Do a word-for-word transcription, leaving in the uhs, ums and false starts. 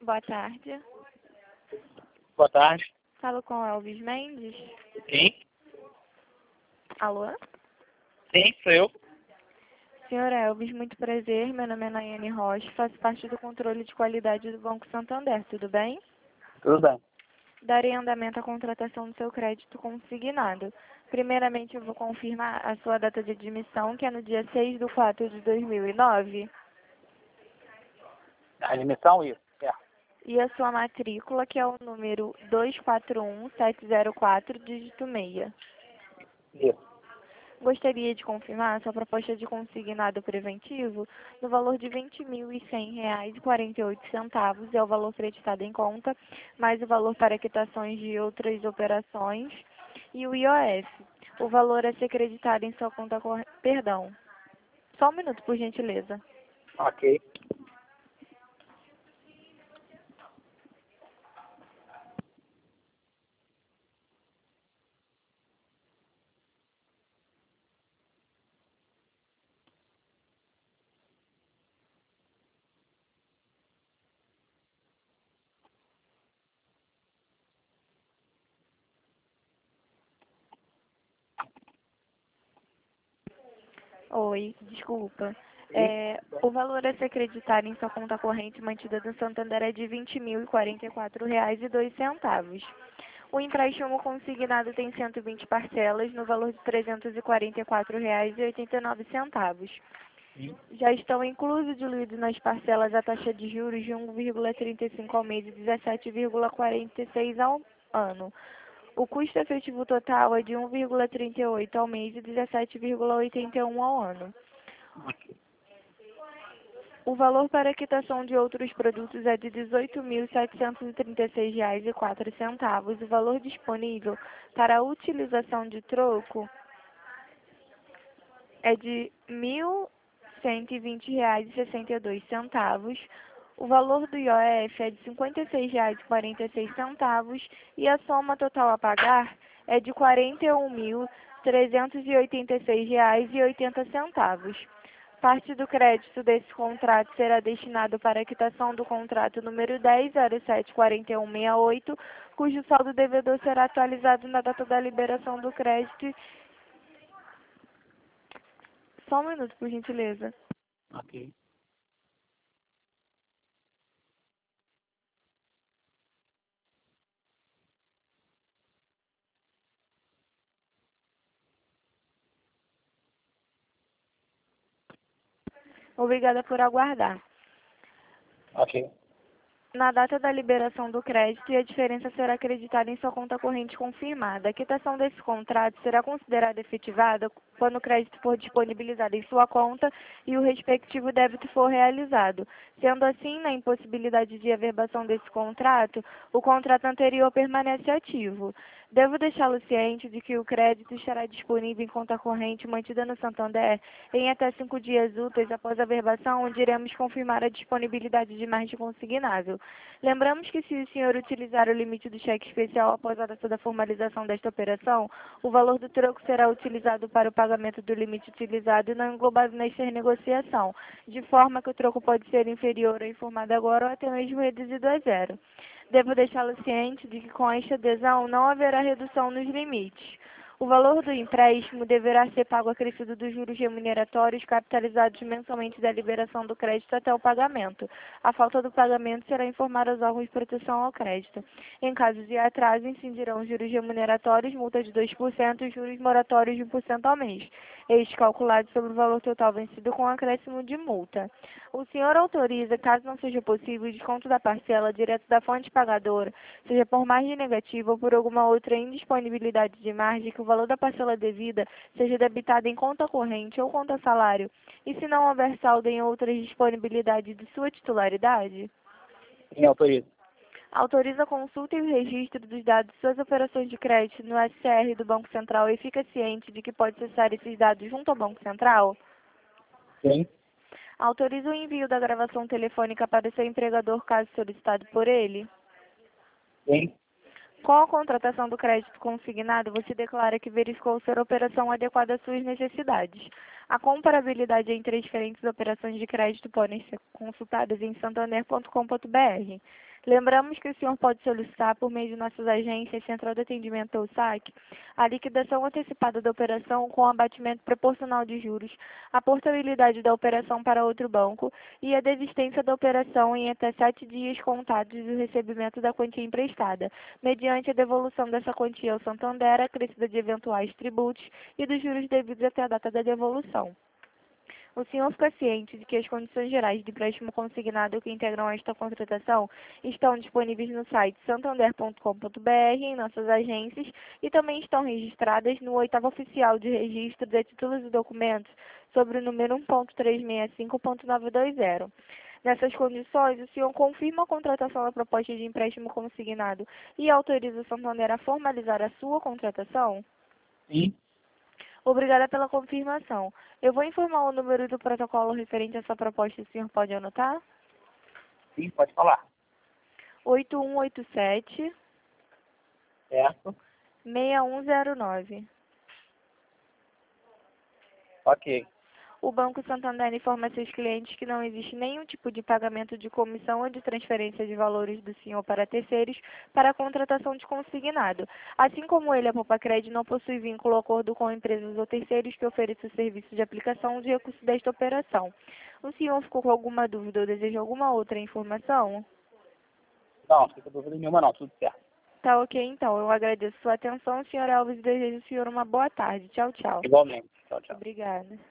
Boa tarde. Boa tarde. Falo com Elvis Mendes. Sim, Alô? sim, sou eu. Senhor Elvis, muito prazer. Meu nome é Nayane Rocha. Faço parte do controle de qualidade do Banco Santander. Tudo bem? Tudo bem. Darei andamento à contratação do seu crédito consignado. Primeiramente, eu vou confirmar a sua data de admissão, que é no dia seis de quatro de dois mil e nove. A admissão, isso. É. E a sua matrícula, que é o número dois quatro um sete zero quatro, dígito seis. Isso. Gostaria de confirmar a sua proposta de consignado preventivo no valor de vinte mil e cem reais e quarenta e oito centavos, é o valor creditado em conta, mais o valor para quitações de outras operações e o I O F. O valor a ser creditado em sua conta corrente. Perdão. Só um minuto, por gentileza. Ok. Oi, desculpa. Sim. É, o valor a ser creditado em sua conta corrente mantida do Santander é de vinte mil e quarenta e quatro reais e dois centavos. O empréstimo consignado tem cento e vinte parcelas no valor de trezentos e quarenta e quatro reais e oitenta e nove centavos. Sim. Já estão inclusos diluídos nas parcelas a taxa de juros de um vírgula trinta e cinco ao mês e dezessete vírgula quarenta e seis ao ano. O custo efetivo total é de um vírgula trinta e oito ao mês e dezessete vírgula oitenta e um ao ano. O valor para quitação de outros produtos é de dezoito mil setecentos e trinta e seis reais e quatro centavos. O valor disponível para a utilização de troco é de mil cento e vinte reais e sessenta e dois centavos. O valor do I O F é de cinquenta e seis reais e quarenta e seis centavos e a soma total a pagar é de quarenta e um mil trezentos e oitenta e seis reais e oitenta centavos. Parte do crédito desse contrato será destinado para a quitação do contrato número dez zero sete quatro um seis oito, cujo saldo devedor será atualizado na data da liberação do crédito. Só um minuto, por gentileza. Ok. Obrigada por aguardar. Ok. Na data da liberação do crédito, a diferença será acreditada em sua conta corrente confirmada. A quitação desse contrato será considerada efetivada quando o crédito for disponibilizado em sua conta e o respectivo débito for realizado. Sendo assim, na impossibilidade de averbação desse contrato, o contrato anterior permanece ativo. Devo deixá-lo ciente de que o crédito estará disponível em conta corrente mantida no Santander em até cinco dias úteis após a averbação, onde iremos confirmar a disponibilidade de margem consignável. Lembramos que se o senhor utilizar o limite do cheque especial após a data da formalização desta operação, o valor do troco será utilizado para o pagamento do limite utilizado e não englobado nesta renegociação, de forma que o troco pode ser inferior ao informado agora ou até mesmo reduzido a zero. Devo deixá-lo ciente de que com esta adesão não haverá redução nos limites. O valor do empréstimo deverá ser pago acrescido dos juros remuneratórios capitalizados mensalmente da liberação do crédito até o pagamento. A falta do pagamento será informada aos órgãos de proteção ao crédito. Em caso de atraso, incidirão juros remuneratórios, multa de dois por cento e juros moratórios de um por cento ao mês. Este calculado sobre o valor total vencido com acréscimo de multa. O senhor autoriza, caso não seja possível, o desconto da parcela direto da fonte pagadora, seja por margem negativa ou por alguma outra indisponibilidade de margem, que o valor da parcela devida seja debitado em conta corrente ou conta salário, e se não houver saldo em outras disponibilidades de sua titularidade? Sim, autorizo. Autoriza a consulta e o registro dos dados de suas operações de crédito no S C R do Banco Central e fica ciente de que pode acessar esses dados junto ao Banco Central? Sim. Autoriza o envio da gravação telefônica para seu empregador, caso solicitado por ele? Sim. Com a contratação do crédito consignado, você declara que verificou ser a operação adequada às suas necessidades. A comparabilidade entre as diferentes operações de crédito podem ser consultadas em santander ponto com ponto br. Lembramos que o senhor pode solicitar, por meio de nossas agências, Central de Atendimento ou S A C, a liquidação antecipada da operação com abatimento proporcional de juros, a portabilidade da operação para outro banco e a desistência da operação em até sete dias contados do recebimento da quantia emprestada, mediante a devolução dessa quantia ao Santander, acrescida de eventuais tributos e dos juros devidos até a data da devolução. O senhor fica ciente de que as condições gerais de empréstimo consignado que integram esta contratação estão disponíveis no site santander ponto com ponto br, em nossas agências, e também estão registradas no oitavo oficial de registro de títulos e documentos sobre o número um ponto trezentos e sessenta e cinco ponto novecentos e vinte. Nessas condições, o senhor confirma a contratação da proposta de empréstimo consignado e autoriza o Santander a formalizar a sua contratação? Sim. Obrigada pela confirmação. Eu vou informar o número do protocolo referente a essa proposta, o senhor pode anotar? Sim, pode falar. oito um oito sete, Certo. seis um zero nove. Ok. O Banco Santander informa a seus clientes que não existe nenhum tipo de pagamento de comissão ou de transferência de valores do senhor para terceiros para a contratação de consignado. Assim como ele, a Popacred não possui vínculo ou acordo com empresas ou terceiros que ofereçam serviço de aplicação de recurso desta operação. O senhor ficou com alguma dúvida ou deseja alguma outra informação? Não, não fica dúvida nenhuma não, tudo certo. Tá ok, então. Eu agradeço sua atenção, senhor Alves, e desejo ao senhor uma boa tarde. Tchau, tchau. Igualmente. Tchau, tchau. Obrigada.